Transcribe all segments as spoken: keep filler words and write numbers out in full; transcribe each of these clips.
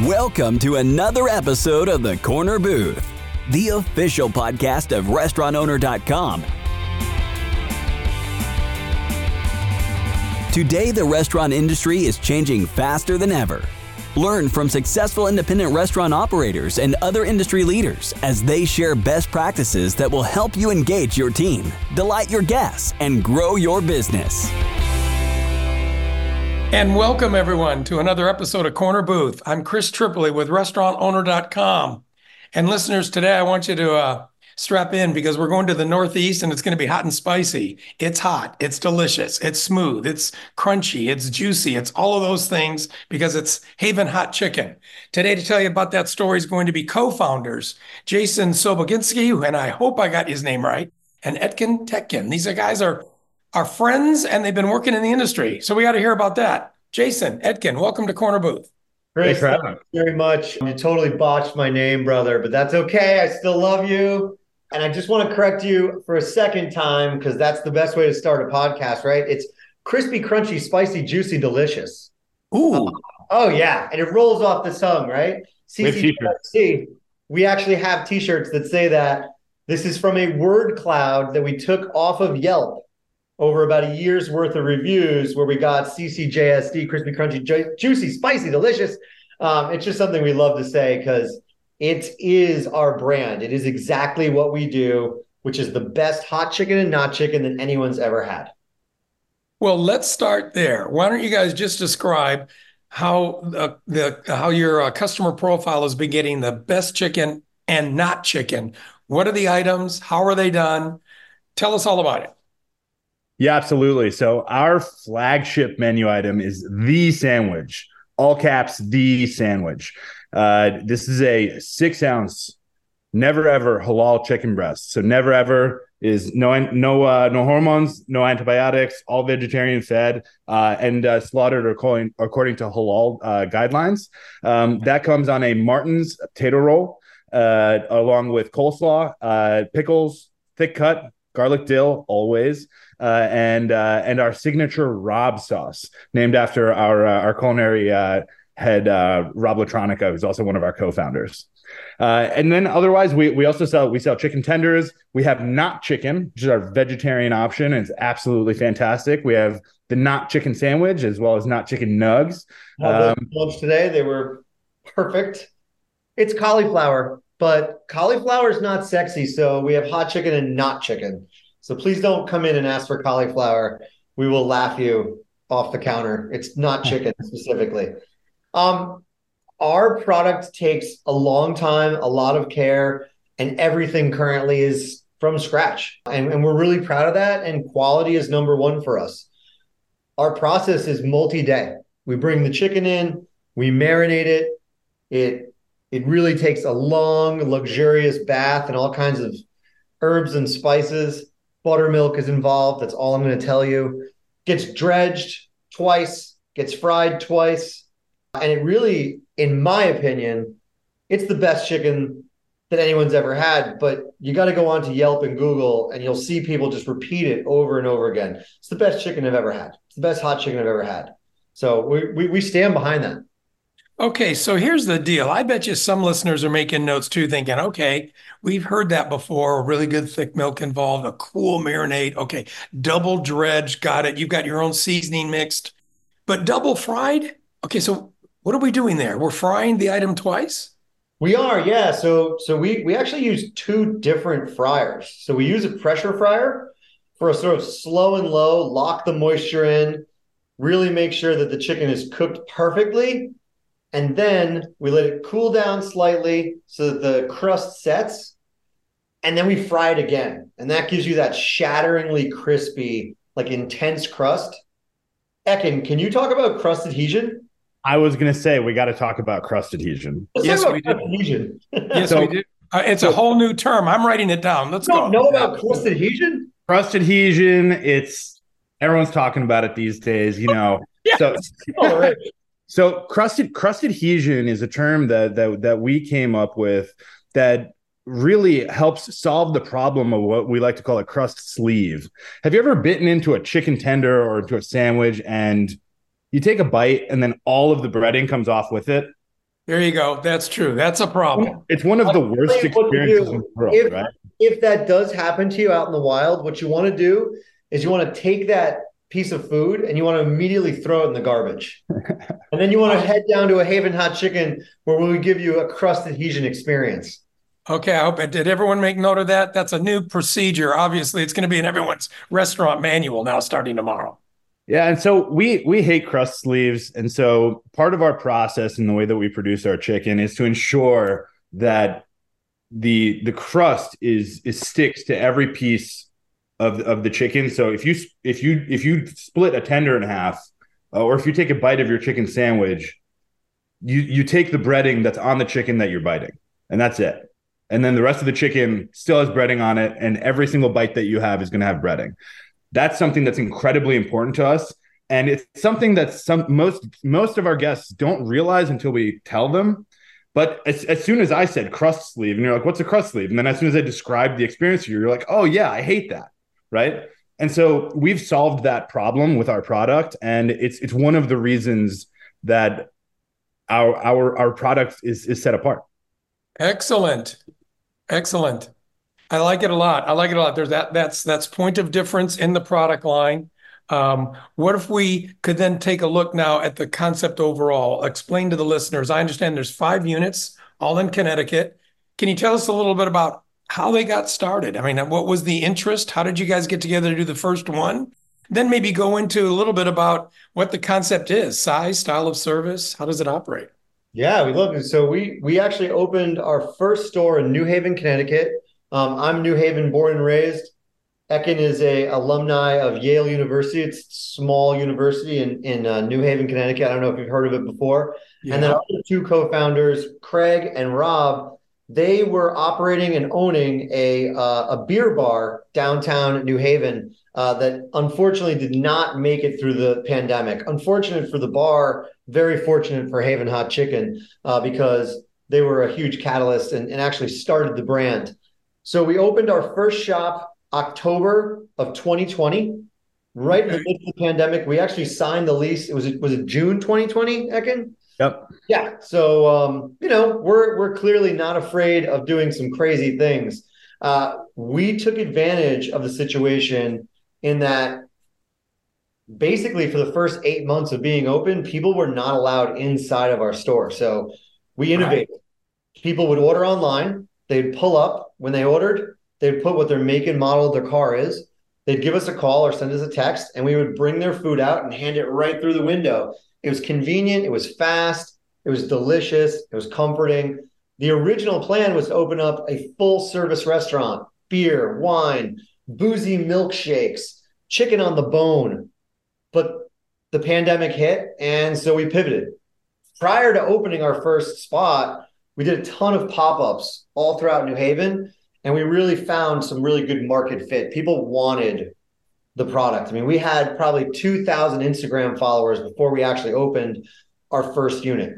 Welcome to another episode of The Corner Booth, the official podcast of restaurant owner dot com. Today, the restaurant industry is changing faster than ever. Learn from successful independent restaurant operators and other industry leaders as they share best practices that will help you engage your team, delight your guests, and grow your business. And welcome, everyone, to another episode of Corner Booth. I'm Chris Tripoli with restaurant owner dot com. And listeners, today I want you to uh, strap in because we're going to the Northeast and it's going to be hot and spicy. It's hot, it's delicious, it's smooth, it's crunchy, it's juicy, it's all of those things because it's Haven Hot Chicken. Today to tell you about that story is going to be co-founders Jason Soboginski, and I hope I got his name right, and Etkin Tekkin. These are guys are are friends and they've been working in the industry. So we got to hear about that. Jason, Etkin, welcome to Corner Booth. Great, thank you very much. You totally botched my name, brother, but that's okay. I still love you. And I just want to correct you for a second time because that's the best way to start a podcast, right? It's crispy, crunchy, spicy, juicy, delicious. Ooh. Oh, oh yeah. And it rolls off the tongue, right? C C G S C, we actually have t-shirts that say that. This is from a word cloud that we took off of Yelp over about a year's worth of reviews where we got C C J S D, crispy, crunchy, ju- juicy, spicy, delicious. Um, it's just something we love to say because it is our brand. It is exactly what we do, which is the best hot chicken and not chicken that anyone's ever had. Well, let's start there. Why don't you guys just describe how uh, the how your uh, customer profile has been getting the best chicken and not chicken? What are the items? How are they done? Tell us all about it. Yeah, absolutely. So our flagship menu item is the sandwich, all caps, the sandwich. Uh, this is a six ounce, never ever halal chicken breast. So never ever is no no uh, no hormones, no antibiotics, all vegetarian fed, uh, and uh, slaughtered according according to halal uh, guidelines. Um, that comes on a Martin's potato roll, uh, along with coleslaw, uh, pickles, thick cut, garlic dill, always. Uh, and uh, and our signature Rob sauce, named after our uh, our culinary uh, head uh, Rob Latronica, who's also one of our co-founders. Uh, and then otherwise, we we also sell we sell chicken tenders. We have not chicken, which is our vegetarian option, and it's absolutely fantastic. We have the not chicken sandwich as well as not chicken nugs. Um, lunch today, they were perfect. It's cauliflower, but cauliflower is not sexy, so we have hot chicken and not chicken. So please don't come in and ask for cauliflower. We will laugh you off the counter. It's not chicken specifically. Um, our product takes a long time, a lot of care, and everything currently is from scratch. And, and we're really proud of that. And quality is number one for us. Our process is multi-day. We bring the chicken in, we marinate it. It, it really takes a long, luxurious bath and all kinds of herbs and spices. Buttermilk is involved. That's all I'm going to tell you. Gets dredged twice, gets fried twice. And it really, in my opinion, it's the best chicken that anyone's ever had. But you got to go onto Yelp and Google and you'll see people just repeat it over and over again. It's the best chicken I've ever had. It's the best hot chicken I've ever had. So we we, we stand behind that. Okay, so here's the deal. I bet you some listeners are making notes too, thinking, okay, we've heard that before, a really good thick milk involved, a cool marinade. Okay, double dredge, got it. You've got your own seasoning mixed, but double fried? Okay, so what are we doing there? We're frying the item twice? We are, yeah. So so we, we actually use two different fryers. So we use a pressure fryer for a sort of slow and low, lock the moisture in, really make sure that the chicken is cooked perfectly. And then we let it cool down slightly so that the crust sets. And then we fry it again. And that gives you that shatteringly crispy, like intense crust. Etkin, can you talk about crust adhesion? I was going to say, we got to talk about crust adhesion. Let's yes, talk we about do. Adhesion. Yes, so, we do. Uh, it's so, a whole new term. I'm writing it down. Let's you go. don't know about crust adhesion? Crust adhesion, it's, everyone's talking about it these days, you know. Yeah. So, all right. So crusted crust adhesion is a term that, that that we came up with that really helps solve the problem of what we like to call a crust sleeve. Have you ever bitten into a chicken tender or into a sandwich and you take a bite and then all of the breading comes off with it? There you go. That's true. That's a problem. It's one of the worst experiences in the world, if, right? If that does happen to you out in the wild, what you want to do is you want to take that piece of food and you want to immediately throw it in the garbage. And then you want to head down to a Haven Hot Chicken where we give you a crust adhesion experience. Okay, I hope it did. Everyone make note of that? That's a new procedure. Obviously, it's going to be in everyone's restaurant manual now starting tomorrow. Yeah, and so we we hate crust sleeves, and so part of our process and the way that we produce our chicken is to ensure that the the crust is is sticks to every piece of of the chicken. So if you if you if you split a tender in half, uh, or if you take a bite of your chicken sandwich, you you take the breading that's on the chicken that you're biting, and that's it. And then the rest of the chicken still has breading on it, and every single bite that you have is going to have breading. That's something that's incredibly important to us, and it's something that some most most of our guests don't realize until we tell them. But as, as soon as I said crust sleeve, and you're like, "What's a crust sleeve?" And then as soon as I described the experience to you, you're like, "Oh yeah, I hate that," right? And so we've solved that problem with our product, and it's it's one of the reasons that our our our product is is set apart. Excellent. Excellent. I like it a lot. I like it a lot. There's that that's that's point of difference in the product line. Um, what if we could then take a look now at the concept overall? Explain to the listeners. I understand there's five units, all in Connecticut. Can you tell us a little bit about how they got started? I mean, what was the interest? How did you guys get together to do the first one? Then maybe go into a little bit about what the concept is, size, style of service. How does it operate? Yeah, we love it. So we we actually opened our first store in New Haven, Connecticut. Um, I'm New Haven born and raised. Ekin is a alumni of Yale University. It's a small university in, in uh, New Haven, Connecticut. I don't know if you've heard of it before. Yeah. And then our other two co-founders, Craig and Rob, they were operating and owning a, uh, a beer bar downtown New Haven uh, that unfortunately did not make it through the pandemic. Unfortunate for the bar, very fortunate for Haven Hot Chicken uh, because they were a huge catalyst and, and actually started the brand. So we opened our first shop October of twenty twenty, right in the midst of the pandemic. We actually signed the lease. It was was it June twenty twenty, Ekin? Yep. Yeah. So um, you know, we're we're clearly not afraid of doing some crazy things. Uh, we took advantage of the situation in that basically for the first eight months of being open, people were not allowed inside of our store. So we innovated. Right. People would order online. They'd pull up when they ordered. They'd put what their make and model of their car is. They'd give us a call or send us a text, and we would bring their food out and hand it right through the window. It was convenient. It was fast. It was delicious. It was comforting. The original plan was to open up a full-service restaurant, beer, wine, boozy milkshakes, chicken on the bone. But the pandemic hit, and so we pivoted. Prior to opening our first spot, we did a ton of pop-ups all throughout New Haven, and we really found some really good market fit. People wanted the product. I mean, we had probably two thousand Instagram followers before we actually opened our first unit.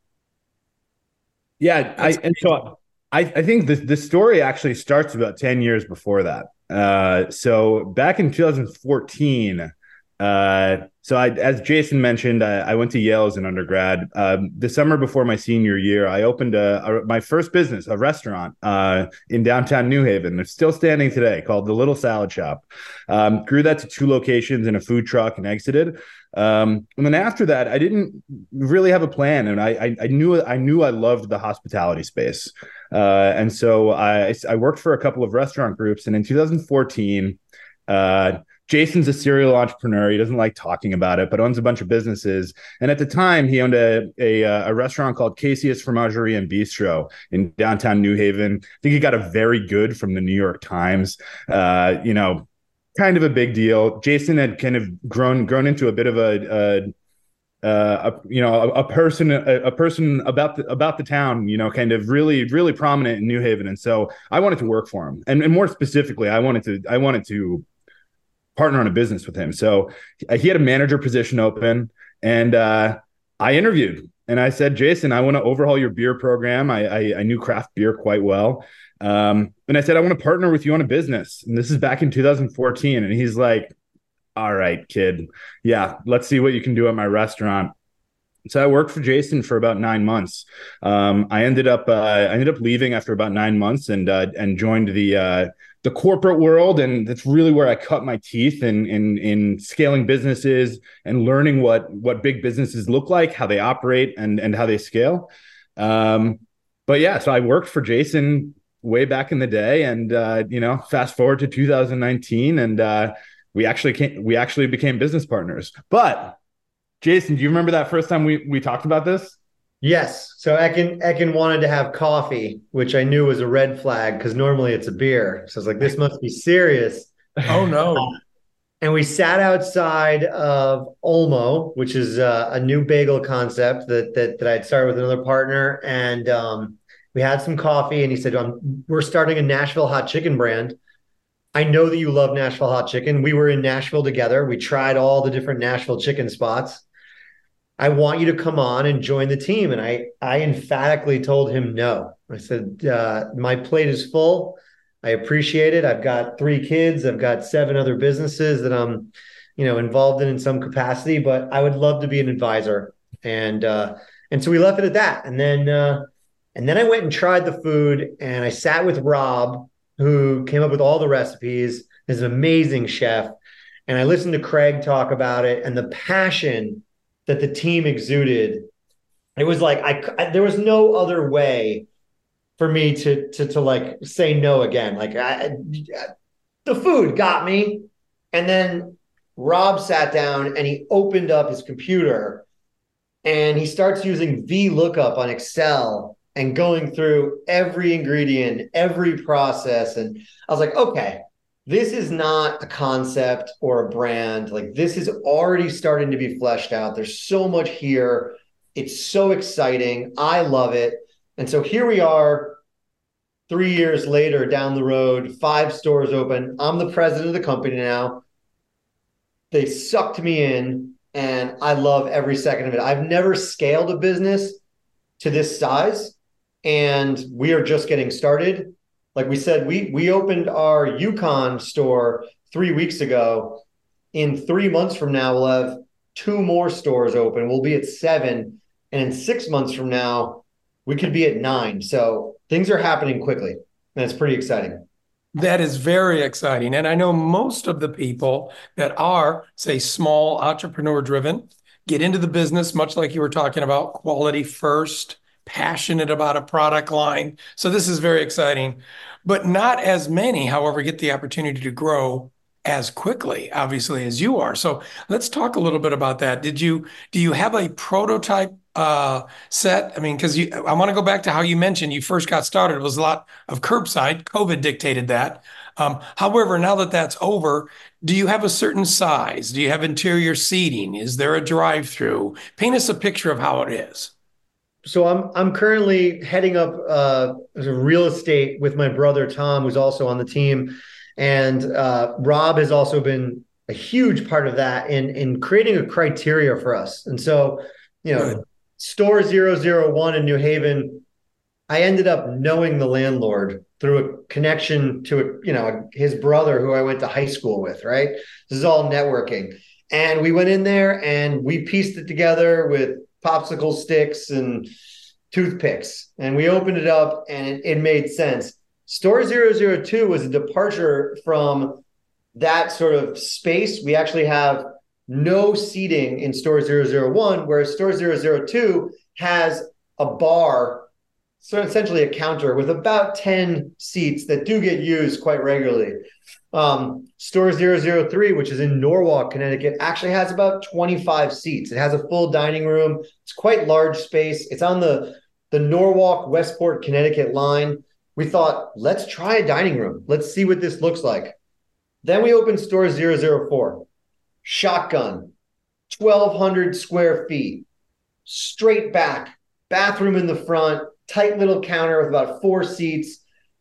Yeah, I, and so I, I think the, the story actually starts about ten years before that. Uh, so back in two thousand fourteen, uh, so I, as Jason mentioned, I, I went to Yale as an undergrad. Um, the summer before my senior year, I opened a, a, my first business, a restaurant uh, in downtown New Haven. It's still standing today, called The Little Salad Shop. Um, grew that to two locations and a food truck and exited. Um, and then after that, I didn't really have a plan, and I, I, I knew I knew I loved the hospitality space, uh, and so I, I worked for a couple of restaurant groups. And in two thousand fourteen, uh, Jason's a serial entrepreneur. He doesn't like talking about it, but owns a bunch of businesses. And at the time, he owned a a, a restaurant called Casey's Fromagerie and Bistro in downtown New Haven. I think he got a very good from the New York Times. Uh, you know. Kind of a big deal. Jason had kind of grown grown into a bit of a, a, a you know a, a person a, a person about the about the town. You know, kind of really really prominent in New Haven. And so I wanted to work for him, and, and more specifically, I wanted to I wanted to partner on a business with him. So he had a manager position open, and uh, I interviewed, and I said, Jason, I want to overhaul your beer program. I, I I knew craft beer quite well. Um, and I said, I want to partner with you on a business. And this is back in two thousand fourteen. And he's like, all right, kid. Yeah, let's see what you can do at my restaurant. So I worked for Jason for about nine months. Um, I ended up uh, I ended up leaving after about nine months and uh, and joined the uh, the corporate world, and that's really where I cut my teeth in in in scaling businesses and learning what what big businesses look like, how they operate, and and how they scale. Um, but yeah, so I worked for Jason way back in the day, and uh, you know, fast forward to two thousand nineteen, and uh, we actually came, we actually became business partners, but. Jason, do you remember that first time we, we talked about this? Yes. So Ekin Ekin wanted to have coffee, which I knew was a red flag because normally it's a beer. So I was like, this must be serious. Oh, no. And we sat outside of Olmo, which is uh, a new bagel concept that that that I had started with another partner. And um, we had some coffee, and he said, um, we're starting a Nashville hot chicken brand. I know that you love Nashville hot chicken. We were in Nashville together. We tried all the different Nashville chicken spots. I want you to come on and join the team. And I, I emphatically told him no. I said, uh, my plate is full. I appreciate it. I've got three kids. I've got seven other businesses that I'm, you know, involved in in some capacity, but I would love to be an advisor. And, uh, and so we left it at that. And then, uh, and then I went and tried the food, and I sat with Rob, who came up with all the recipes. He's an amazing chef. And I listened to Craig talk about it, and the passion that the team exuded. It was like, I, I there was no other way for me to, to, to like say no again. Like I, the food got me. And then Rob sat down and he opened up his computer and he starts using VLOOKUP on Excel and going through every ingredient, every process. And I was like, okay, this is not a concept or a brand. Like, this is already starting to be fleshed out. There's so much here. It's so exciting. I love it. And so here we are three years later down the road, five stores open. I'm the president of the company now. They sucked me in, and I love every second of it. I've never scaled a business to this size, and we are just getting started. Like we said, we we opened our Yukon store three weeks ago. In three months from now, we'll have two more stores open. We'll be at seven. And in six months from now, we could be at nine. So things are happening quickly, and it's pretty exciting. That is very exciting. And I know most of the people that are, say, small entrepreneur driven, get into the business, much like you were talking about, quality first, passionate about a product line. So this is very exciting, but not as many, however, get the opportunity to grow as quickly, obviously, as you are. So let's talk a little bit about that. Did you, do you have a prototype uh, set? I mean, because you, I want to go back to how you mentioned you first got started. It was a lot of curbside. COVID dictated that. Um, however, now that that's over, do you have a certain size? Do you have interior seating? Is there a drive-through? Paint us a picture of how it is. So I'm I'm currently heading up uh, real estate with my brother Tom, who's also on the team, and uh, Rob has also been a huge part of that in in creating a criteria for us. And so, you know, Good. Store zero zero one in New Haven, I ended up knowing the landlord through a connection to a, you know, his brother who I went to high school with. Right, this is all networking, and we went in there and we pieced it together with popsicle sticks and toothpicks. And we opened it up and it, it made sense. Store zero zero two was a departure from that sort of space. We actually have no seating in Store zero zero one, whereas Store zero zero two has a bar, so essentially a counter with about ten seats that do get used quite regularly. Um, Store zero zero three, which is in Norwalk, Connecticut, actually has about twenty-five seats. It has a full dining room. It's quite large space. It's on the, the Norwalk, Westport, Connecticut line. We thought, let's try a dining room. Let's see what this looks like. Then we opened Store zero zero four. Shotgun, twelve hundred square feet, straight back, bathroom in the front, tight little counter with about four seats.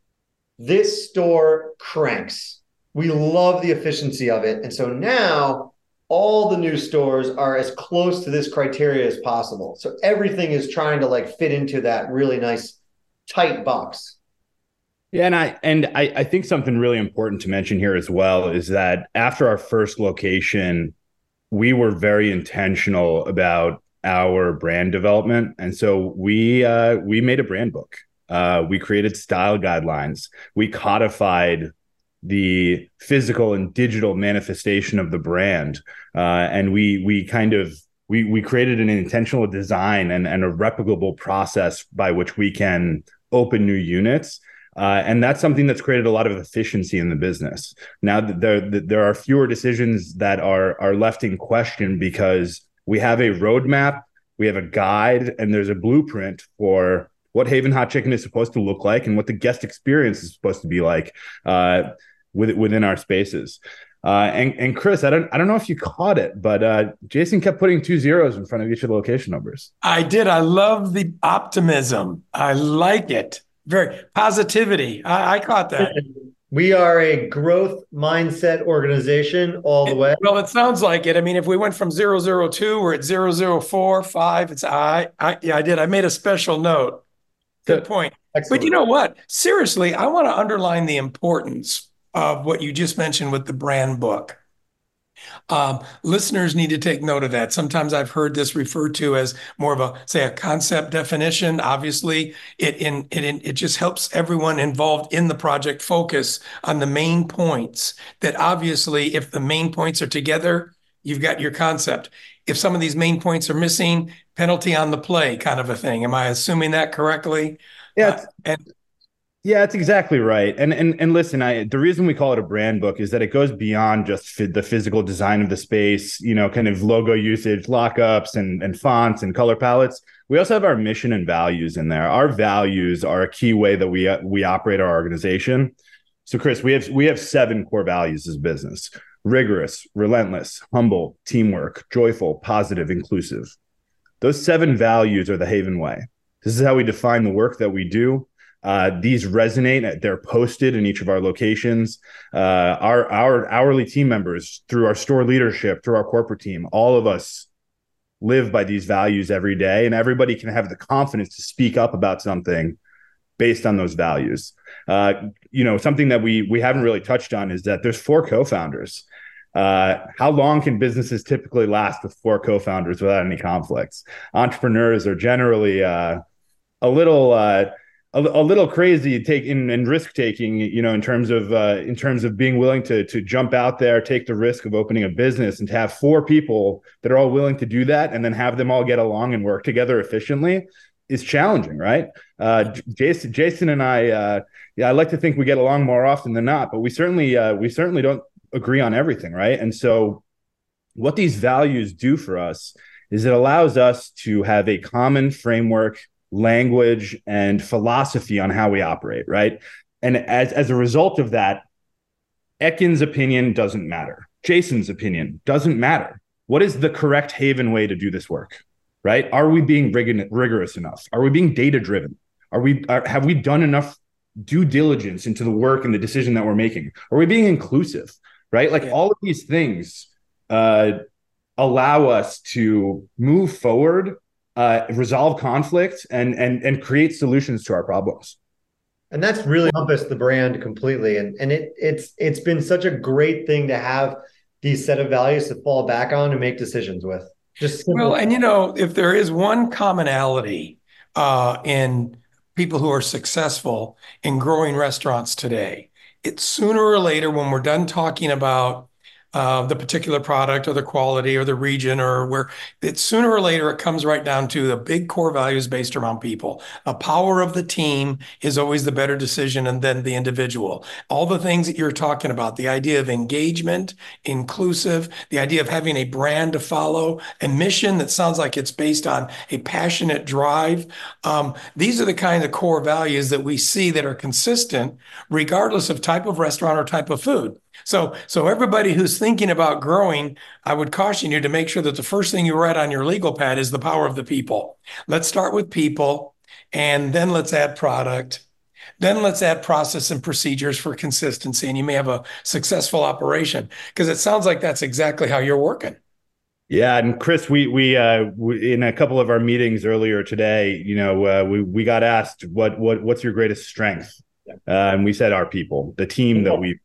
This store cranks. We love the efficiency of it. And so now all the new stores are as close to this criteria as possible. So everything is trying to like fit into that really nice, tight box. Yeah, and I and I, I think something really important to mention here as well is that after our first location, we were very intentional about our brand development, and so we uh, we made a brand book. Uh, we created style guidelines. We codified the physical and digital manifestation of the brand, uh, and we we kind of we we created an intentional design and, and a replicable process by which we can open new units. Uh, and that's something that's created a lot of efficiency in the business. Now, there there are fewer decisions that are are left in question because we have a roadmap, we have a guide, and there's a blueprint for what Haven Hot Chicken is supposed to look like and what the guest experience is supposed to be like uh, with, within our spaces. Uh, and and Chris, I don't I don't know if you caught it, but uh, Jason kept putting two zeros in front of each of the location numbers. I did. I love the optimism. I like it. Very positivity. I, I caught that. We are a growth mindset organization all the way. Well, it sounds like it. I mean, if we went from zero zero two, we're at zero zero four five. It's I. I yeah, I did. I made a special note. Good point. Excellent. But you know what? Seriously, I want to underline the importance of what you just mentioned with the brand book. Um, listeners need to take note of that. Sometimes I've heard this referred to as more of a, say, a concept definition. Obviously, it in it in, it just helps everyone involved in the project focus on the main points. That obviously, if the main points are together, you've got your concept. If some of these main points are missing, penalty on the play, kind of a thing. Am I assuming that correctly? Yeah. Uh, and Yeah, that's exactly right. And and and listen, I the reason we call it a brand book is that it goes beyond just f- the physical design of the space, you know, kind of logo usage, lockups and, and fonts and color palettes. We also have our mission and values in there. Our values are a key way that we uh, we operate our organization. So Chris, we have we have seven core values as a business: rigorous, relentless, humble, teamwork, joyful, positive, inclusive. Those seven values are the Haven way. This is how we define the work that we do. Uh, these resonate. They're posted in each of our locations. Uh, our our hourly team members, through our store leadership, through our corporate team, all of us live by these values every day, and everybody can have the confidence to speak up about something based on those values. Uh, you know, something that we we haven't really touched on is that there's four co-founders. Uh, how long can businesses typically last with four co-founders without any conflicts? Entrepreneurs are generally uh, a little. Uh, A, a little crazy take in and risk taking, you know, in terms of uh, in terms of being willing to to jump out there, take the risk of opening a business, and to have four people that are all willing to do that, and then have them all get along and work together efficiently is challenging, right? Uh, Jason, Jason, and I, uh, yeah, I like to think we get along more often than not, but we certainly uh, we certainly don't agree on everything, right? And so, what these values do for us is it allows us to have a common framework, language, and philosophy on how we operate, right? And as, as a result of that, Ekin's opinion doesn't matter. Jason's opinion doesn't matter. What is the correct Haven way to do this work, right? Are we being rig- rigorous enough? Are we being data-driven? Are we, are, have we done enough due diligence into the work and the decision that we're making? Are we being inclusive, right? Like yeah. all of these things uh, allow us to move forward, Uh, resolve conflict, and and and create solutions to our problems. And that's really encompassed the brand completely. And and it it's it's been such a great thing to have these set of values to fall back on and make decisions with. Just simple. Well, and you know, if there is one commonality uh, in people who are successful in growing restaurants today, it's sooner or later when we're done talking about Uh, the particular product or the quality or the region, or where it's sooner or later it comes right down to the big core values based around people. The power of the team is always the better decision, and then the individual. All the things that you're talking about, the idea of engagement, inclusive, the idea of having a brand to follow, a mission that sounds like it's based on a passionate drive. Um, these are the kind of core values that we see that are consistent regardless of type of restaurant or type of food. So, so everybody who's thinking about growing, I would caution you to make sure that the first thing you write on your legal pad is the power of the people. Let's start with people, and then let's add product. Then let's add process and procedures for consistency, and you may have a successful operation, because it sounds like that's exactly how you're working. Yeah, and Chris, we we uh we, in a couple of our meetings earlier today, you know, uh, we we got asked what what what's your greatest strength, uh, and we said our people, the team that we.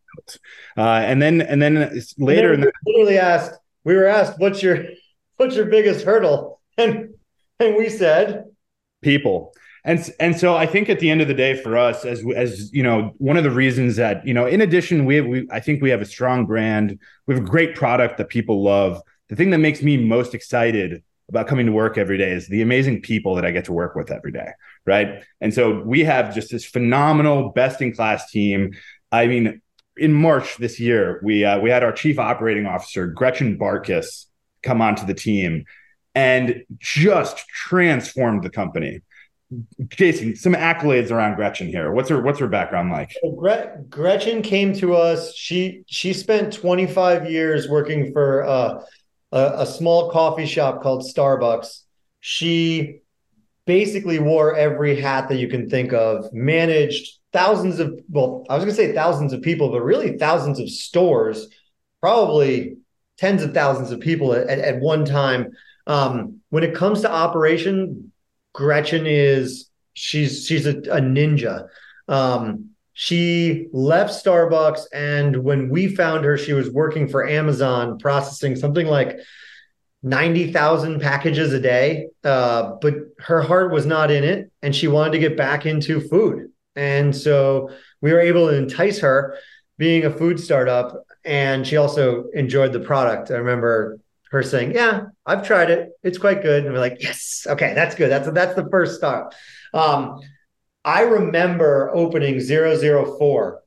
Uh, and then, and then later, and then we were literally asked, we were asked, "What's your, what's your biggest hurdle?" And And we said, people. And and so I think at the end of the day for us, as as you know, one of the reasons that, you know, in addition, we have, we I think we have a strong brand, we have a great product that people love. The thing that makes me most excited about coming to work every day is the amazing people that I get to work with every day, right? And so we have just this phenomenal, best in class team. I mean, in March this year, we uh, we had our chief operating officer, Gretchen Barkis, come onto the team and just transformed the company. Jason, some accolades around Gretchen here. What's her What's her background like? Gre- Gretchen came to us. She she spent twenty-five years working for uh, a, a small coffee shop called Starbucks. She basically wore every hat that you can think of, managed thousands of, well, I was going to say thousands of people, but really thousands of stores, probably tens of thousands of people at, at one time. Um, when it comes to operation, Gretchen is she's she's a, a ninja. Um, she left Starbucks, and when we found her, she was working for Amazon, processing something like ninety thousand packages a day. Uh, but her heart was not in it, and she wanted to get back into food. And so we were able to entice her, being a food startup, and she also enjoyed the product. I remember her saying, "Yeah, I've tried it. It's quite good." And we're like, "Yes, okay, that's good. That's that's the first start." Um, I remember opening zero zero four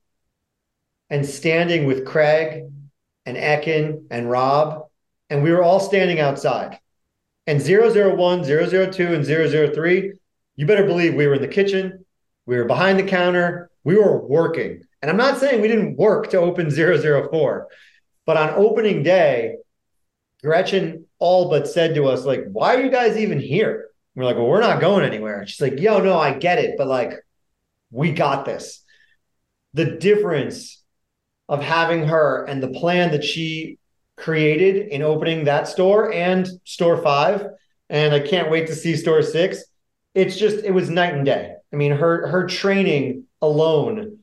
and standing with Craig and Ekin and Rob, and we were all standing outside. And zero zero one, zero zero two, and zero zero three, you better believe we were in the kitchen, we were behind the counter, we were working. And I'm not saying we didn't work to open zero zero four, but on opening day, Gretchen all but said to us, like, "Why are you guys even here?" And we're like, "Well, we're not going anywhere." And she's like, "Yo, no, I get it, but like, we got this." The difference of having her and the plan that she created in opening that store and store five, and I can't wait to see store six. It's just, it was night and day. I mean, her her training alone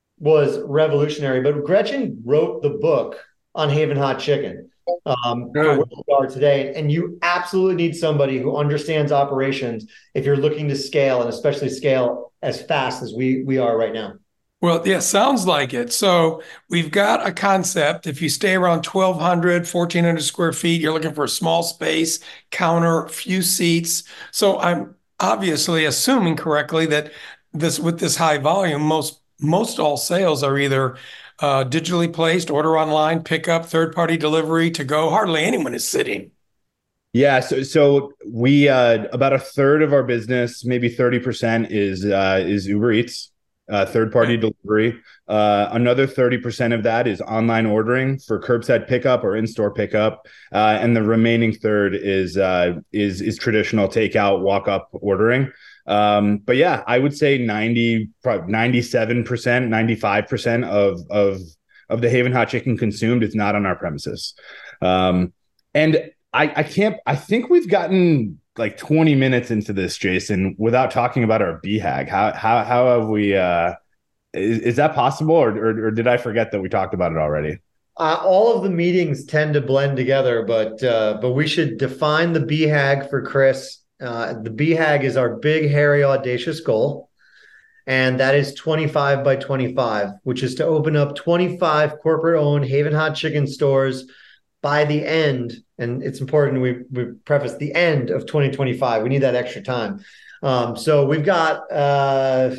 was revolutionary. But Gretchen wrote the book on Haven Hot Chicken. Um, for where we are today. And you absolutely need somebody who understands operations if you're looking to scale, and especially scale as fast as we we are right now. Well, yeah, sounds like it. So we've got a concept. If you stay around twelve hundred, fourteen hundred square feet, you're looking for a small space, counter, few seats. So I'm obviously assuming correctly that this, with this high volume, most most all sales are either Uh, digitally placed, order online, pickup, third-party delivery, to go. Hardly anyone is sitting. Yeah, so so we uh, about a third of our business, maybe thirty percent, is uh, is Uber Eats, uh, third-party okay. delivery. Uh, another thirty percent of that is online ordering for curbside pickup or in-store pickup, uh, and the remaining third is uh, is is traditional takeout, walk-up ordering. Um, but yeah, I would say ninety, probably ninety-seven percent, ninety-five percent of, of, of the Haven Hot Chicken consumed is not on our premises. Um, and I, I can't, I think we've gotten like twenty minutes into this, Jason, without talking about our B HAG. How, how, how have we, uh, is, is that possible? Or, or, or did I forget that we talked about it already? Uh, all of the meetings tend to blend together, but, uh, but we should define the B HAG for Chris. Uh, the B HAG is our big, hairy, audacious goal. And that is twenty-five by twenty-five, which is to open up twenty-five corporate-owned Haven Hot Chicken stores by the end. And it's important we, we preface the end of twenty twenty-five. We need that extra time. Um, so we've got, uh,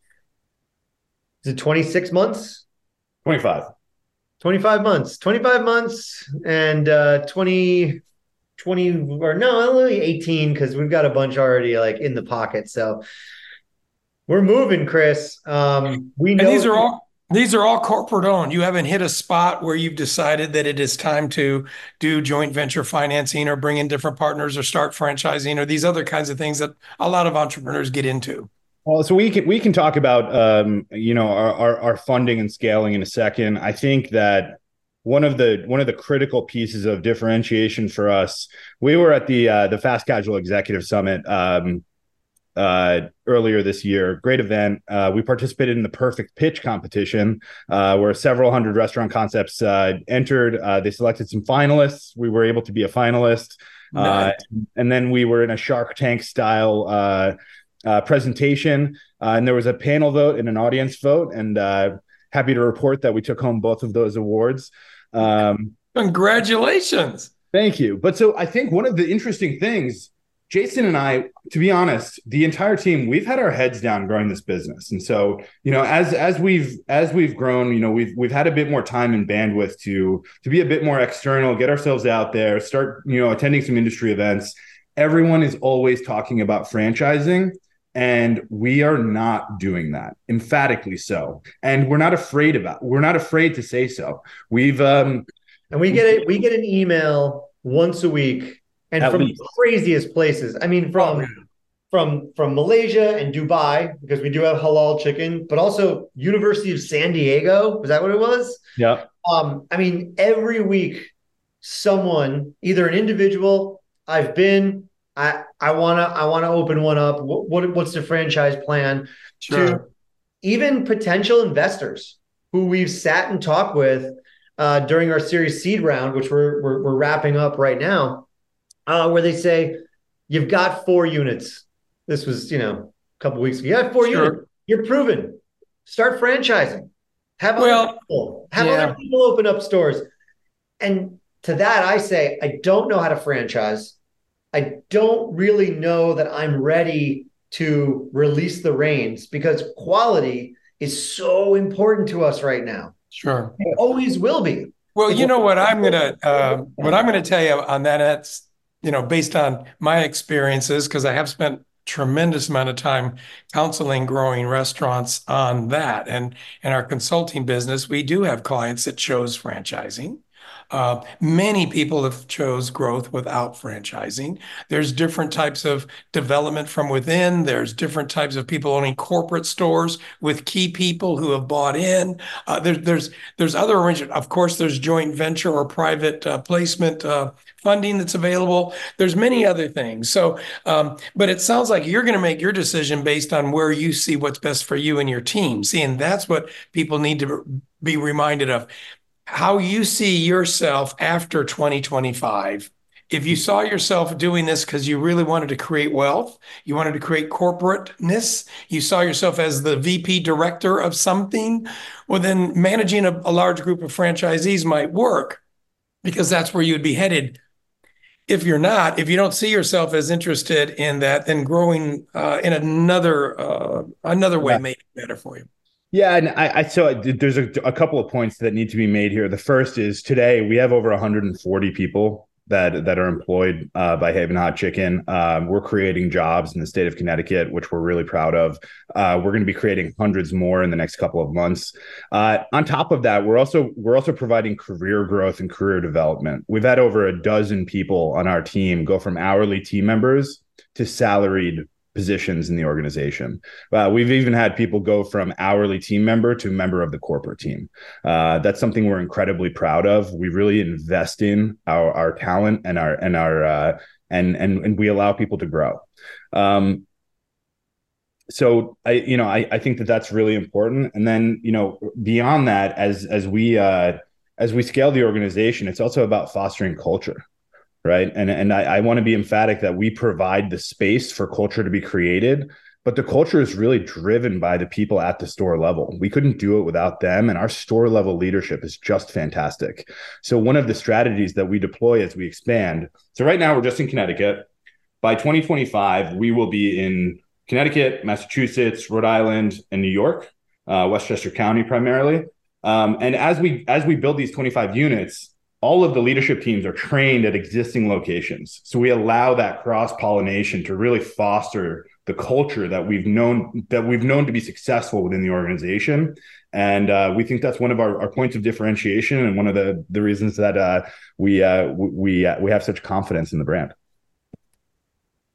is it twenty-six months? twenty-five. twenty-five months. twenty-five months and uh, twenty... twenty or no, only eighteen, because we've got a bunch already like in the pocket. So we're moving, Chris. Um, we know and these are all these are all corporate owned. You haven't hit a spot where you've decided that it is time to do joint venture financing or bring in different partners or start franchising or these other kinds of things that a lot of entrepreneurs get into. Well, so we can we can talk about um, you know our, our our funding and scaling in a second. I think that One of the one of the critical pieces of differentiation for us, we were at the uh, the Fast Casual Executive Summit um, uh, earlier this year. Great event. Uh, we participated in the Perfect Pitch competition, uh, where several hundred restaurant concepts uh, entered. Uh, they selected some finalists. We were able to be a finalist. Nice. Uh, and then we were in a Shark Tank style uh, uh, presentation. Uh, and there was a panel vote and an audience vote. And uh, happy to report that we took home both of those awards. Um, Congratulations. Thank you. But so I think one of the interesting things, Jason and I, to be honest, the entire team, we've had our heads down growing this business. And so, you know, as as we've as we've grown, you know, we've we've had a bit more time and bandwidth to to be a bit more external, get ourselves out there, start, you know, attending some industry events. Everyone is always talking about franchising, and we are not doing that, emphatically so. And we're not afraid about, we're not afraid to say so. We've um and we get it, we get an email once a week. And At from least. the craziest places. I mean, from from from Malaysia and Dubai, because we do have halal chicken, but also University of San Diego. Was that what it was? Yeah. Um, I mean, every week, someone, either an individual, I've been, I I wanna I wanna open one up. What, what what's the franchise plan? Sure. To even potential investors who we've sat and talked with uh, during our Series Seed round, which we're we're, we're wrapping up right now. Uh, where they say, you've got four units. This was, you know, a couple of weeks ago. You have four Sure. units. You're proven. Start franchising. Have Well, other people. Have yeah. other people open up stores. And to that, I say, I don't know how to franchise. I don't really know that I'm ready to release the reins, because quality is so important to us right now. Sure. It always will be. Well, you know what I'm gonna uh, what I'm gonna tell you on that. That's, you know, based on my experiences, because I have spent tremendous amount of time counseling growing restaurants on that, and in our consulting business, we do have clients that chose franchising. Uh, many people have chose growth without franchising. There's different types of development from within. There's different types of people owning corporate stores with key people who have bought in. Uh, there, there's there's other arrangements. Of course, there's joint venture or private uh, placement uh, funding that's available. There's many other things. So, um, but it sounds like you're going to make your decision based on where you see what's best for you and your team. See, and that's what people need to be reminded of. How you see yourself after twenty twenty-five. If you saw yourself doing this because you really wanted to create wealth, you wanted to create corporateness, you saw yourself as the V P director of something, well, then managing a, a large group of franchisees might work, because that's where you'd be headed. If you're not, if you don't see yourself as interested in that, then growing uh, in another uh, another way Yeah. may be better for you. Yeah, and I, I so there's a, a couple of points that need to be made here. The first is today we have over one hundred forty people that that are employed uh, by Haven Hot Chicken. Um, we're creating jobs in the state of Connecticut, which we're really proud of. Uh, we're going to be creating hundreds more in the next couple of months. Uh, on top of that, we're also we're also providing career growth and career development. We've had over a dozen people on our team go from hourly team members to salaried positions in the organization. Uh, we've even had people go from hourly team member to member of the corporate team. Uh, that's something we're incredibly proud of. We really invest in our our talent and our and our uh, and and and we allow people to grow. Um, so I you know I I think that that's really important. And then you know beyond that, as as we uh, as we scale the organization, it's also about fostering culture. Right. And, and I, I want to be emphatic that we provide the space for culture to be created, but the culture is really driven by the people at the store level. We couldn't do it without them. And our store level leadership is just fantastic. So one of the strategies that we deploy as we expand. So right now we're just in Connecticut. By twenty twenty-five, we will be in Connecticut, Massachusetts, Rhode Island, and New York, uh, Westchester County primarily. Um, and as we as we build these twenty-five units, all of the leadership teams are trained at existing locations. So we allow that cross-pollination to really foster the culture that we've known that we've known to be successful within the organization. And uh, we think that's one of our, our points of differentiation and one of the, the reasons that uh, we uh, we uh, we have such confidence in the brand.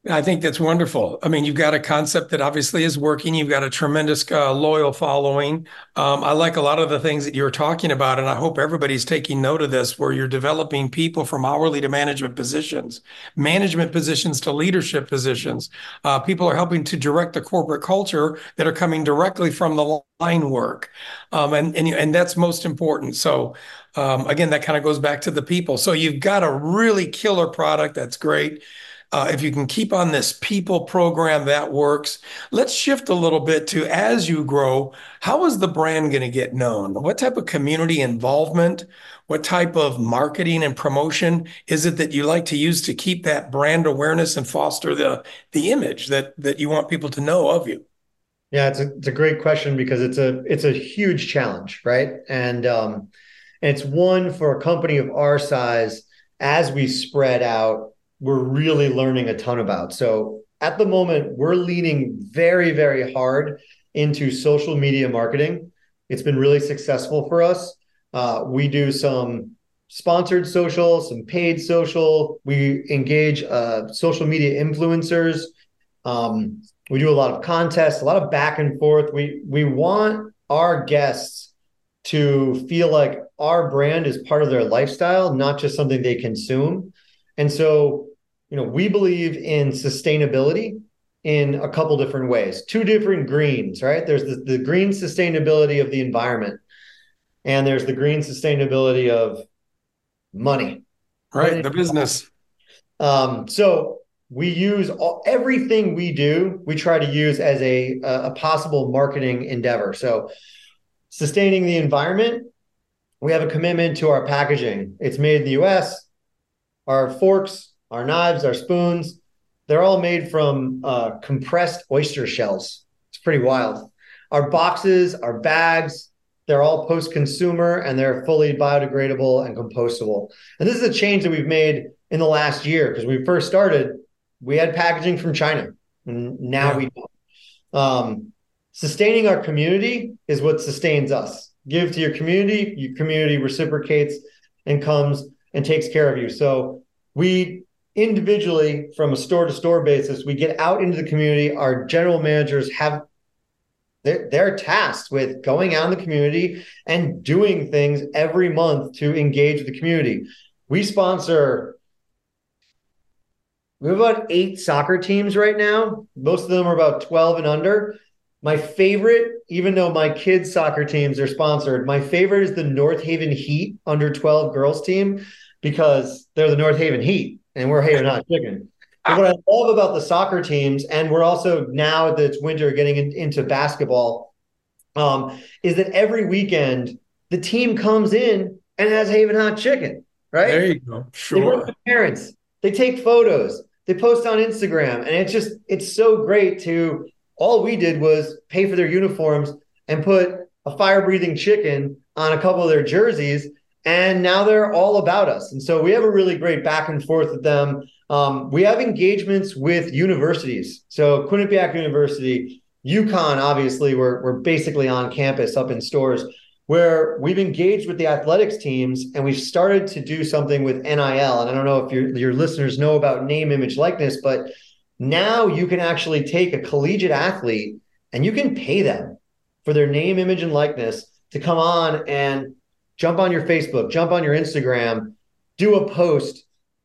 I think that's wonderful. I mean, you've got a concept that obviously is working. You've got a tremendous uh, loyal following. Um, I like a lot of the things that you're talking about, and I hope everybody's taking note of this, where you're developing people from hourly to management positions, management positions to leadership positions. Uh, people are helping to direct the corporate culture that are coming directly from the line work, um, and and and that's most important. So. Um, again, that kind of goes back to the people. So you've got a really killer product. That's great. Uh, if you can keep on this people program, that works. Let's shift a little bit to, as you grow, how is the brand going to get known? What type of community involvement, what type of marketing and promotion is it that you like to use to keep that brand awareness and foster the the image that that you want people to know of you? Yeah, it's a it's a great question because it's a it's a huge challenge, right? And um, and it's one for a company of our size. As we spread out, we're really learning a ton about. So at the moment, we're leaning very, very hard into social media marketing. It's been really successful for us. Uh, we do some sponsored social, some paid social. We engage uh, social media influencers. Um, we do a lot of contests, a lot of back and forth. We we want our guests to feel like our brand is part of their lifestyle, not just something they consume. And so, you know, we believe in sustainability in a couple different ways, two different greens, right? There's the, the green sustainability of the environment, and there's the green sustainability of money. Right, the business. Um, so we use all, everything we do, we try to use as a, a possible marketing endeavor. So sustaining the environment, we have a commitment to our packaging. It's made in the U S. Our forks, our knives, our spoons, they're all made from uh, compressed oyster shells. It's pretty wild. Our boxes, our bags, they're all post-consumer and they're fully biodegradable and compostable. And this is a change that we've made in the last year because when we first started, we had packaging from China, and now yeah. we don't. Um, sustaining our community is what sustains us. Give to your community, your community reciprocates and comes and takes care of you. So we individually, from a store-to-store basis, we get out into the community. Our general managers have they're, they're tasked with going out in the community and doing things every month to engage with the community. We sponsor, we have about eight soccer teams right now. Most of them are about twelve and under. My favorite, even though my kids' soccer teams are sponsored, my favorite is the North Haven Heat under twelve girls team because they're the North Haven Heat and we're Haven Hot Chicken. But what I love about the soccer teams, and we're also now that it's winter getting in, into basketball, um, is that every weekend the team comes in and has Haven Hot Chicken, right? There you go. Sure. They work with parents. They take photos. They post on Instagram. And it's just, it's so great to, all we did was pay for their uniforms and put a fire-breathing chicken on a couple of their jerseys. And now they're all about us. And so we have a really great back and forth with them. Um, we have engagements with universities. So Quinnipiac University, UConn, obviously, we're, we're basically on campus up in stores where we've engaged with the athletics teams and we've started to do something with N I L. And I don't know if your, your listeners know about name, image, likeness, but now you can actually take a collegiate athlete and you can pay them for their name, image, and likeness to come on and jump on your Facebook, jump on your Instagram, do a post,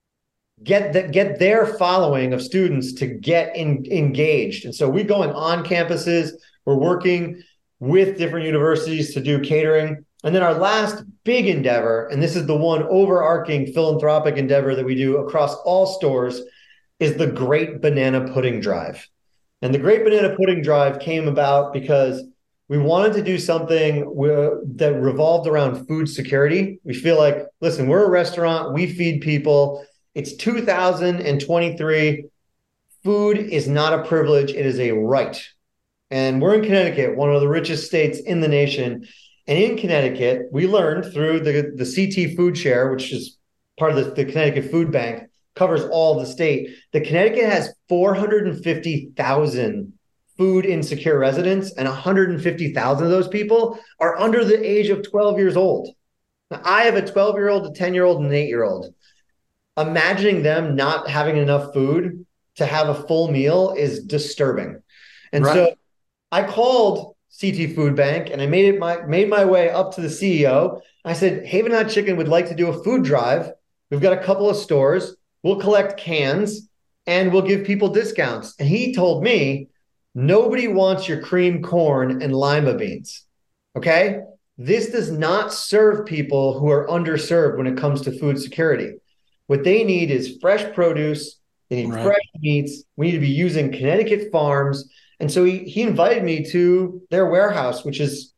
get the, get their following of students to get in, engaged. And so we're going on campuses, we're working with different universities to do catering. And then our last big endeavor, and this is the one overarching philanthropic endeavor that we do across all stores, is the Great Banana Pudding Drive. And the Great Banana Pudding Drive came about because we wanted to do something that revolved around food security. We feel like, listen, we're a restaurant, we feed people. It's two thousand twenty-three. Food is not a privilege, it is a right. And we're in Connecticut, one of the richest states in the nation. And in Connecticut, we learned through the, the C T Food Share, which is part of the, the Connecticut Food Bank, covers all of the state, that Connecticut has four hundred fifty thousand food insecure residents, and one hundred fifty thousand of those people are under the age of twelve years old. Now, I have a twelve-year-old, a ten-year-old, and an eight-year-old. Imagining them not having enough food to have a full meal is disturbing. And Right. so I called C T Food Bank and I made it my made my way up to the C E O. I said, Haven Hot Chicken would like to do a food drive. We've got a couple of stores. We'll collect cans and we'll give people discounts. And he told me, nobody wants your cream corn and lima beans. Okay? This does not serve people who are underserved when it comes to food security. What they need is fresh produce. They need Right. fresh meats. We need to be using Connecticut farms. And so he, he invited me to their warehouse, which is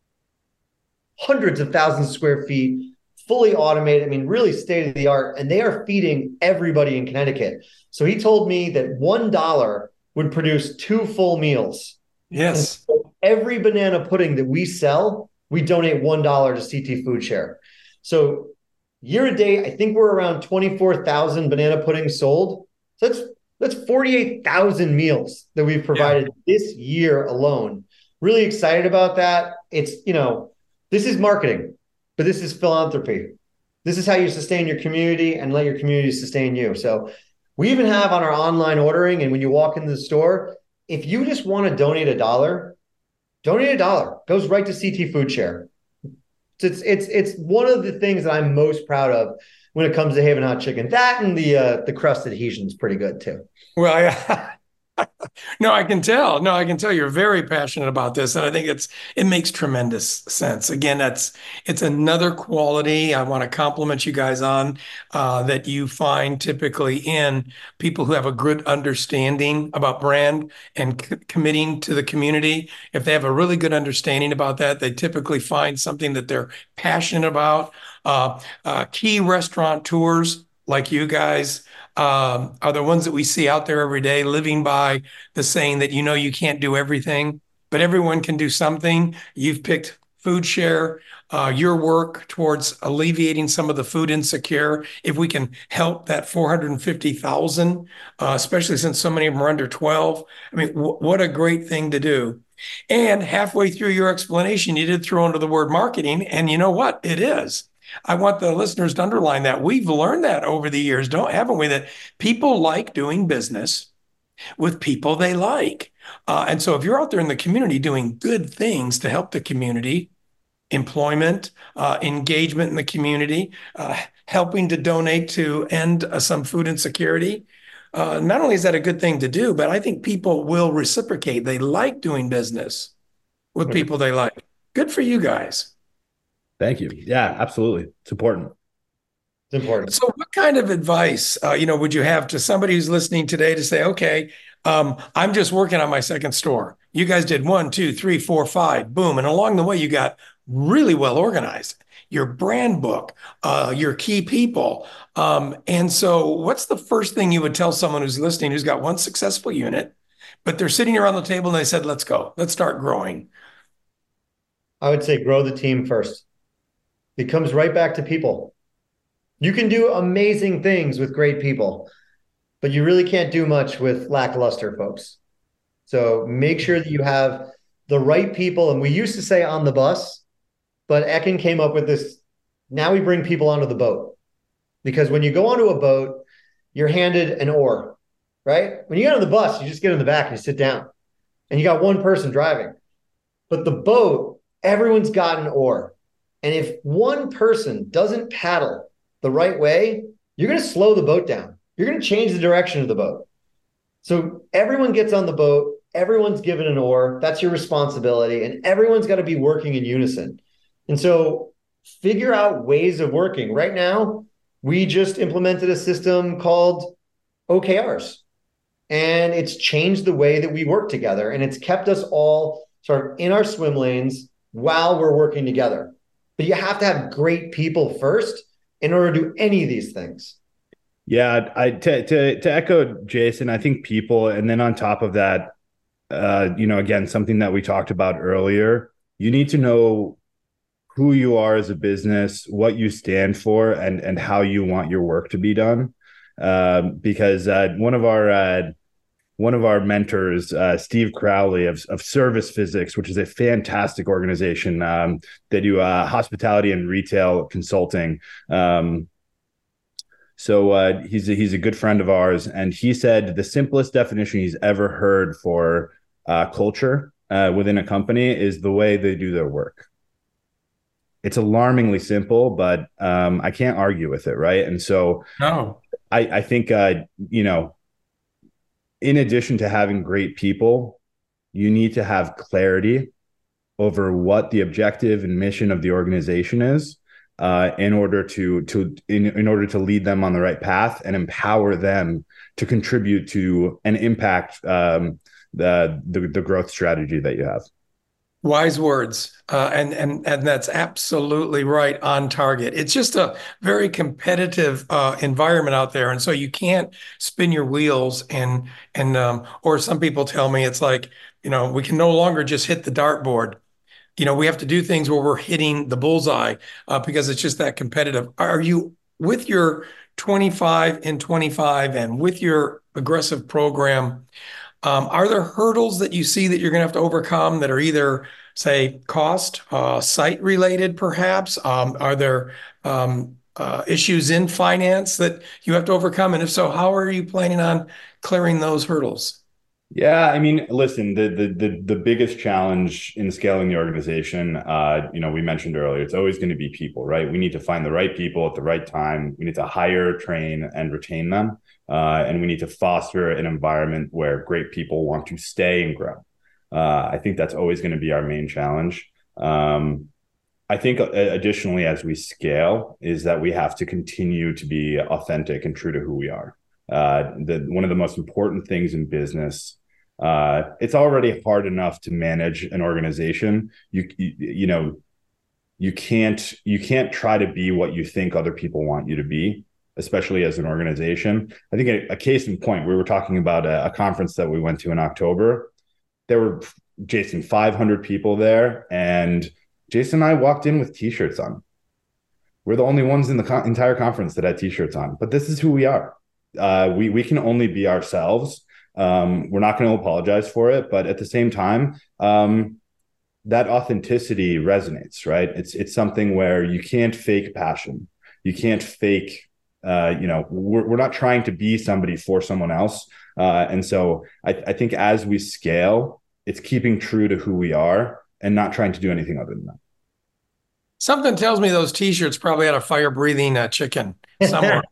hundreds of thousands of square feet, fully automated. I mean, really state of the art. And they are feeding everybody in Connecticut. So he told me that one dollar would produce two full meals. Yes. So every banana pudding that we sell, we donate one dollar to C T Food Share. So year to date, I think we're around twenty-four thousand banana puddings sold. So that's that's forty-eight thousand meals that we've provided yeah. this year alone. Really excited about that. It's, you know, this is marketing, but this is philanthropy. This is how you sustain your community and let your community sustain you. So we even have on our online ordering, and when you walk into the store, if you just want to donate a dollar, donate a dollar. Goes right to C T Food Share. It's it's it's one of the things that I'm most proud of when it comes to Haven Hot Chicken. That and the uh, the crust adhesion is pretty good too. Well, yeah. No, I can tell. No, I can tell you're very passionate about this, and I think it's it makes tremendous sense. Again, that's it's another quality I want to compliment you guys on uh, that you find typically in people who have a good understanding about brand and c- committing to the community. If they have a really good understanding about that, they typically find something that they're passionate about. Uh, uh, key restaurateurs like you guys um, are the ones that we see out there every day, living by the saying that, you know, you can't do everything, but everyone can do something. You've picked Food Share, uh, your work towards alleviating some of the food insecure. If we can help that four hundred fifty thousand, uh, especially since so many of them are under twelve, I mean, w- what a great thing to do. And halfway through your explanation, you did throw into the word marketing, and you know what? It is. I want the listeners to underline that. We've learned that over the years, don't haven't we? That people like doing business with people they like. Uh, and so if you're out there in the community doing good things to help the community, employment, uh, engagement in the community, uh, helping to donate to end uh, some food insecurity, uh, not only is that a good thing to do, but I think people will reciprocate. They like doing business with people they like. Good for you guys. Thank you. Yeah, absolutely. It's important. It's important. So what kind of advice, uh, you know, would you have to somebody who's listening today to say, okay, um, I'm just working on my second store. You guys did one, two, three, four, five, boom. And along the way, you got really well organized, your brand book, uh, your key people. Um, and so what's the first thing you would tell someone who's listening, who's got one successful unit, but they're sitting around the table and they said, let's go, let's start growing? I would say grow the team first. It comes right back to people. You can do amazing things with great people, but you really can't do much with lackluster folks. So make sure that you have the right people. And we used to say on the bus, but Ekin came up with this. Now we bring people onto the boat, because when you go onto a boat, you're handed an oar, right? When you get on the bus, you just get in the back and you sit down and you got one person driving. But the boat, everyone's got an oar. And if one person doesn't paddle the right way, you're going to slow the boat down. You're going to change the direction of the boat. So everyone gets on the boat. Everyone's given an oar. That's your responsibility. And everyone's got to be working in unison. And so figure out ways of working. Right now, we just implemented a system called O K Rs. And it's changed the way that we work together. And it's kept us all sort of in our swim lanes while we're working together. But you have to have great people first in order to do any of these things. Yeah, I to to to echo Jason, I think people, and then on top of that, uh, you know, again, something that we talked about earlier, you need to know who you are as a business, what you stand for, and and how you want your work to be done. Um, because uh, one of our uh, one of our mentors, uh, Steve Crowley of, of Service Physics, which is a fantastic organization. Um, they do uh, hospitality and retail consulting. Um, So uh, he's a, he's a good friend of ours, and he said the simplest definition he's ever heard for uh, culture uh, within a company is the way they do their work. It's alarmingly simple, but um, I can't argue with it, right? And so No. I, I think, uh, you know, in addition to having great people, you need to have clarity over what the objective and mission of the organization is, uh, in order to to in, in order to lead them on the right path and empower them to contribute to and impact um, the, the the growth strategy that you have. Wise words, uh, and and and that's absolutely right, on target. It's just a very competitive uh, environment out there, and so you can't spin your wheels. And and um, or some people tell me it's like, you know, we can no longer just hit the dartboard. You know, we have to do things where we're hitting the bullseye uh, because it's just that competitive. Are you, with your twenty-five and twenty-five and with your aggressive program? Um, are there hurdles that you see that you're going to have to overcome that are either, say, cost, uh, site related, perhaps? Um, are there um, uh, issues in finance that you have to overcome? And if so, how are you planning on clearing those hurdles? Yeah, I mean, listen, the the the, the biggest challenge in scaling the organization, uh, you know, we mentioned earlier, it's always going to be people, right? We need to find the right people at the right time. We need to hire, train, and retain them. Uh, and we need to foster an environment where great people want to stay and grow. Uh, I think that's always going to be our main challenge. Um, I think uh, additionally, as we scale, is that we have to continue to be authentic and true to who we are. Uh, the, one of the most important things in business, uh, it's already hard enough to manage an organization. You, you, you know, you can't, you can't try to be what you think other people want you to be, especially as an organization. I think a, a case in point, we were talking about a, a conference that we went to in October. There were, Jason, five hundred people there, and Jason and I walked in with t-shirts on. We're the only ones in the co- entire conference that had t-shirts on, but this is who we are. Uh, we, we can only be ourselves. Um, we're not going to apologize for it, but at the same time, um, that authenticity resonates, right? It's, it's something where you can't fake passion. You can't fake Uh, you know, we're, we're not trying to be somebody for someone else. Uh, and so I, I think as we scale, it's keeping true to who we are and not trying to do anything other than that. Something tells me those t-shirts probably had a fire-breathing uh, chicken somewhere.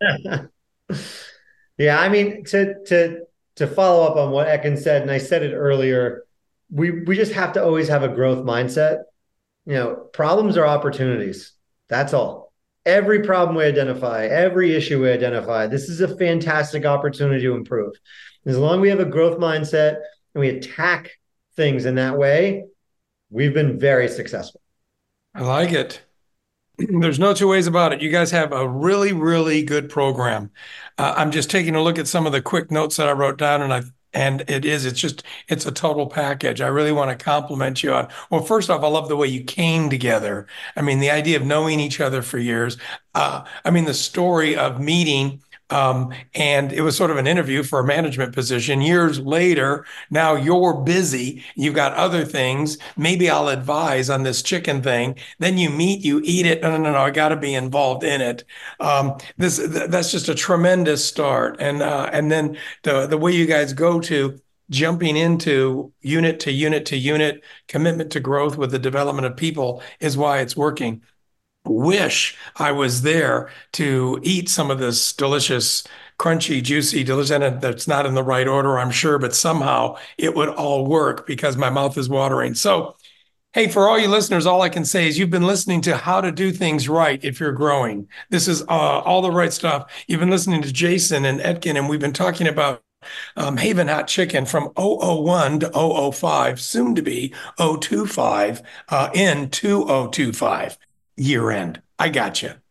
Yeah, I mean, to to to follow up on what Ekin said, and I said it earlier, we we just have to always have a growth mindset. You know, problems are opportunities. That's all. Every problem we identify, every issue we identify, this is a fantastic opportunity to improve. As long as we have a growth mindset and we attack things in that way, we've been very successful. I like it. There's no two ways about it. You guys have a really, really good program. Uh, I'm just taking a look at some of the quick notes that I wrote down, and I and it is, it's just, it's a total package. I really want to compliment you on, well, first off, I love the way you came together. I mean, the idea of knowing each other for years. Uh, I mean, the story of meeting, um, and it was sort of an interview for a management position. Years later, now you're busy. You've got other things. Maybe I'll advise on this chicken thing. Then you meet, you eat it. No, no, no, no. I got to be involved in it. Um, this th- that's just a tremendous start. And uh, and then the the way you guys go to jumping into unit to unit to unit commitment to growth with the development of people is why it's working. Wish I was there to eat some of this delicious, crunchy, juicy, delicious, and that's not in the right order, I'm sure, but somehow it would all work because my mouth is watering. So, hey, for all you listeners, all I can say is you've been listening to How to Do Things Right If You're Growing. This is uh, all the right stuff. You've been listening to Jason and Etkin, and we've been talking about Um, Haven Hot Chicken from oh oh one to oh oh five, soon to be oh two five, uh, in two oh two five. Year end. I got you.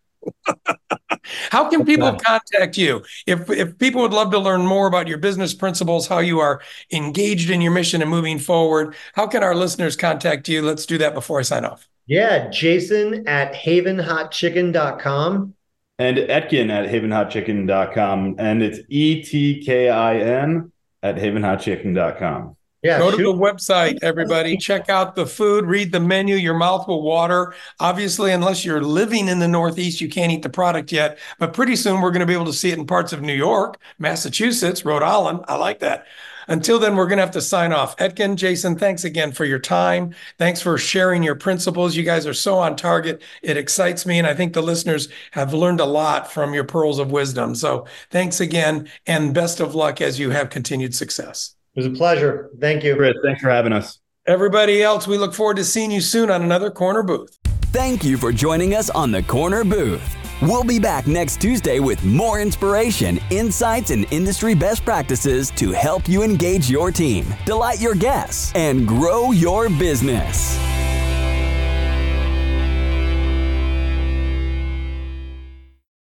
How can people contact you? If if people would love to learn more about your business principles, how you are engaged in your mission and moving forward, how can our listeners contact you? Let's do that before I sign off. Yeah, Jason at haven hot chicken dot com. And Etkin at haven hot chicken dot com. And it's E T K I N at haven hot chicken dot com. Yeah, Go to shoot. the website, everybody. Check out the food, read the menu. Your mouth will water. Obviously, unless you're living in the Northeast, you can't eat the product yet. But pretty soon, we're going to be able to see it in parts of New York, Massachusetts, Rhode Island. I like that. Until then, we're going to have to sign off. Etkin, Jason, thanks again for your time. Thanks for sharing your principles. You guys are so on target. It excites me. And I think the listeners have learned a lot from your pearls of wisdom. So thanks again, and best of luck as you have continued success. It was a pleasure. Thank you. Chris, thanks for having us. Everybody else, we look forward to seeing you soon on another Corner Booth. Thank you for joining us on the Corner Booth. We'll be back next Tuesday with more inspiration, insights, and industry best practices to help you engage your team, delight your guests, and grow your business.